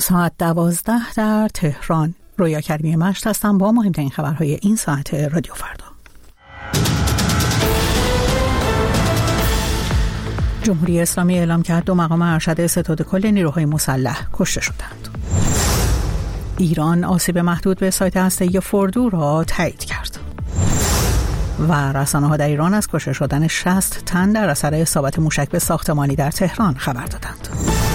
ساعت 12 در تهران. رویا کریمی مشت هستم با مهمترین خبرهای این ساعت رادیو فردا. جمهوری اسلامی اعلام کرد 2 مقام ارشد ستاد کل نیروهای مسلح کشته شدند. ایران آسیب محدود به سایت هسته‌ای فوردو را تایید کرد. و رسانه‌ها در ایران از کشته شدن 60 تن در اثر اصابت موشک به ساختمانی در تهران خبر دادند.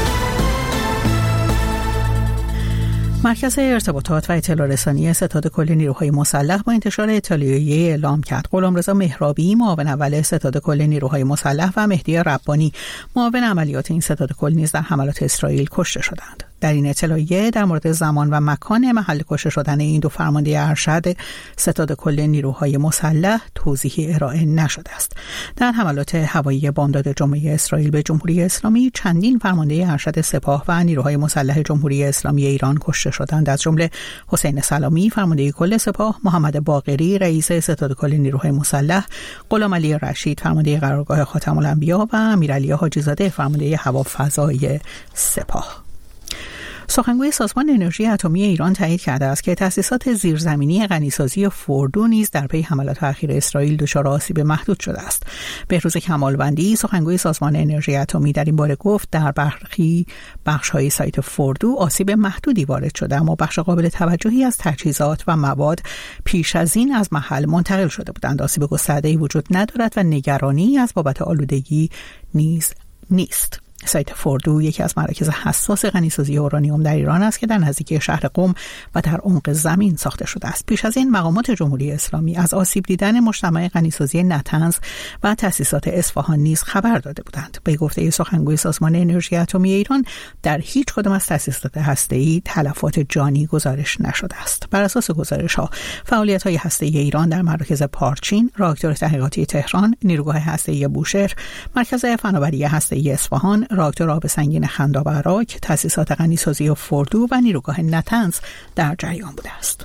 مرکز ارتباطات و اطلاع رسانی ستاد کل نیروهای مسلح با انتشار اطلاعیه‌ای اعلام کرد غلامرضا مهرابی معاون اول ستاد کل نیروهای مسلح و مهدی ربانی معاون عملیات این ستاد کل نیز در حملات اسرائیل کشته شدند. در این اطلاعیه در مورد زمان و مکان محل کشته شدن این 2 فرمانده ارشد ستاد کل نیروهای مسلح توضیحی ارائه نشده است. در حملات هوایی بامداد جمعه اسرائیل به جمهوری اسلامی چندین فرمانده ارشد سپاه و نیروهای مسلح جمهوری اسلامی ایران کشته شدند، از جمله حسین سلامی فرمانده کل سپاه، محمد باقری رئیس ستاد کل نیروهای مسلح، غلامعلی رشید فرمانده قرارگاه خاتم الانبیا و امیرعلی حاجی‌زاده فرمانده هوافضای سپاه. سخنگوی سازمان انرژی اتمی ایران تایید کرده است که تأسیسات زیرزمینی غنیسازی فوردو نیز در پی حملات اخیر اسرائیل دچار آسیب محدود شده است. بهروز کمالوندی سخنگوی سازمان انرژی اتمی در این باره گفت در برخی بخش‌های سایت فوردو آسیب محدودی وارد شده، اما بخش قابل توجهی از تجهیزات و مواد پیش از این از محل منتقل شده بودند. آسیب گسترده‌ای وجود ندارد و نگرانی از بابت آلودگی نیز نیست. سایت فوردو یکی از مراکز حساس غنیسازی اورانیوم در ایران است که در نزدیکی شهر قم و در عمق زمین ساخته شده است. پیش از این مقامات جمهوری اسلامی از آسیب دیدن مجتمع غنیسازی نطنز و تأسیسات اصفهان نیز خبر داده بودند. به گفته سخنگوی سازمان انرژی اتمی ایران در هیچ کدام از تأسیسات هسته‌ای تلفات جانی گزارش نشده است. بر اساس گزارش‌ها فعالیت‌های هسته‌ای ایران در مراکز پارچین، راکتور تحقیقاتی تهران، نیروگاه هسته‌ای بوشهر، مرکز فناوری هسته‌ای اصفهان، راکتور آب سنگین خندا و عراق، تأسیسات غنیسازی فوردو و نیروگاه نطنز در جریان بوده است.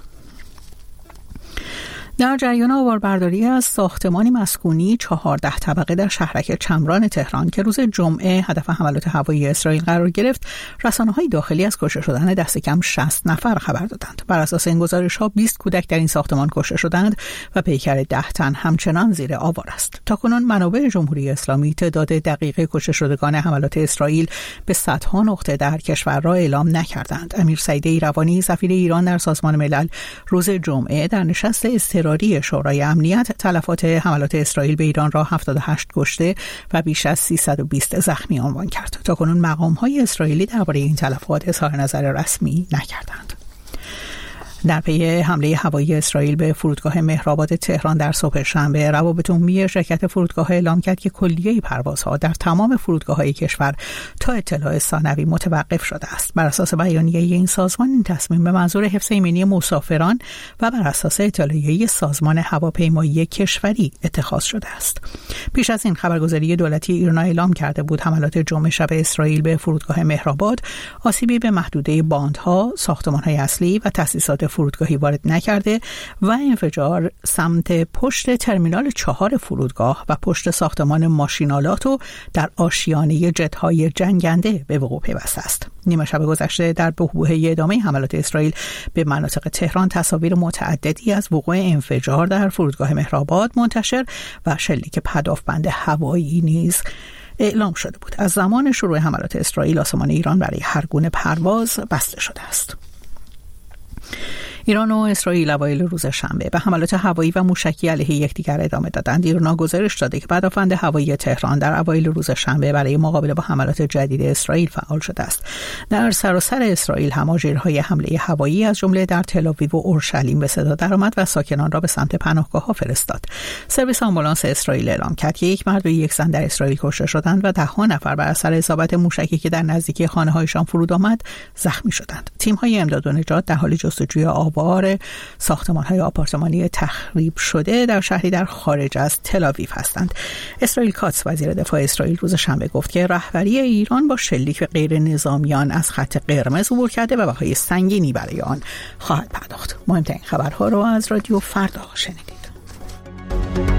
در جریان آواربرداری از ساختمانی مسکونی 14 طبقه در شهرک چمران تهران که روز جمعه هدف حملات هوایی اسرائیل قرار گرفت، رسانه‌های داخلی از کشته شدن دست کم 60 نفر خبر دادند. بر اساس این گزارش‌ها 20 کودک در این ساختمان کشته شدند و پیکر 10 تن همچنان زیر آوار است. تاکنون منابع جمهوری اسلامی تعداد دقیق کشته شدگان حملات اسرائیل به صدها نقطه در کشور را اعلام نکردند. امیر سعید ایروانی سفیر ایران در سازمان ملل روز جمعه در نشست اضطراری شورای امنیت تلفات حملات اسرائیل به ایران را 78 کشته و بیش از 320 زخمی عنوان کرد. تاکنون مقام‌های اسرائیلی درباره این تلفات اظهار نظر رسمی نکردند. در پی حمله هوایی اسرائیل به فرودگاه مهرآباد تهران در صبح شنبه، روابط عمومی شرکت فرودگاه اعلام کرد که کلیه پروازها در تمام فرودگاه‌های کشور تا اطلاع ثانوی متوقف شده است. بر اساس بیانیه این سازمان این تصمیم به منظور حفظ ایمنی مسافران و بر اساس اطلاعیه سازمان هواپیمایی کشوری اتخاذ شده است. پیش از این خبرگزاری دولتی ایرنا اعلام کرده بود حملات جمعه شب اسرائیل به فرودگاه مهرآباد آسیبی به محدوده باندها، ساختمان‌های اصلی و تأسیسات فرودگاهی وارد نکرده و انفجار سمت پشت ترمینال 4 فرودگاه و پشت ساختمان ماشینالات و در آشیانه جت‌های جنگنده به وقوع پیوسته است. نیمه شب گذشته در بحبوحه ادامه حملات اسرائیل به مناطق تهران تصاویر متعددی از وقوع انفجار در فرودگاه مهرآباد منتشر و شلیک پدافبند هوایی نیز اعلام شده بود. از زمان شروع حملات اسرائیل آسمان ایران برای هر گونه پرواز بسته شده است. ایران و اسرائیل اوایل روز شنبه به حملات هوایی و موشکی علیه یکدیگر ادامه دادند. ایران گزارش داده که پدافند هوایی تهران در اوایل روز شنبه برای مقابله با حملات جدید اسرائیل فعال شده است. در سراسر اسرائیل هم آژیرهای حمله هوایی از جمله در تل‌آویو و اورشلیم به صدا درآمد و ساکنان را به سمت پناهگاه‌ها فرستاد. سرویس آمبولانس اسرائیل اعلام کرد که 1 مرد و 1 زن در اسرائیل کشته شدند و 10 نفر بر اثر اصابت موشکی که در نزدیکی خانه‌هایشان فرود آمد زخمی شدند. تیم‌های امداد و نجات در حال جستجوی آوار ساختمان‌های آپارتمانی تخریب شده در شهری در خارج از تل‌آویو هستند. اسرائیل کاتس وزیر دفاع اسرائیل روز شنبه گفت که رهبری ایران با شلیک به غیر نظامیان از خط قرمز عبور کرده و بهای سنگینی برای آن خواهد پرداخت. مهمترین خبرها را از رادیو فردا شنیدید.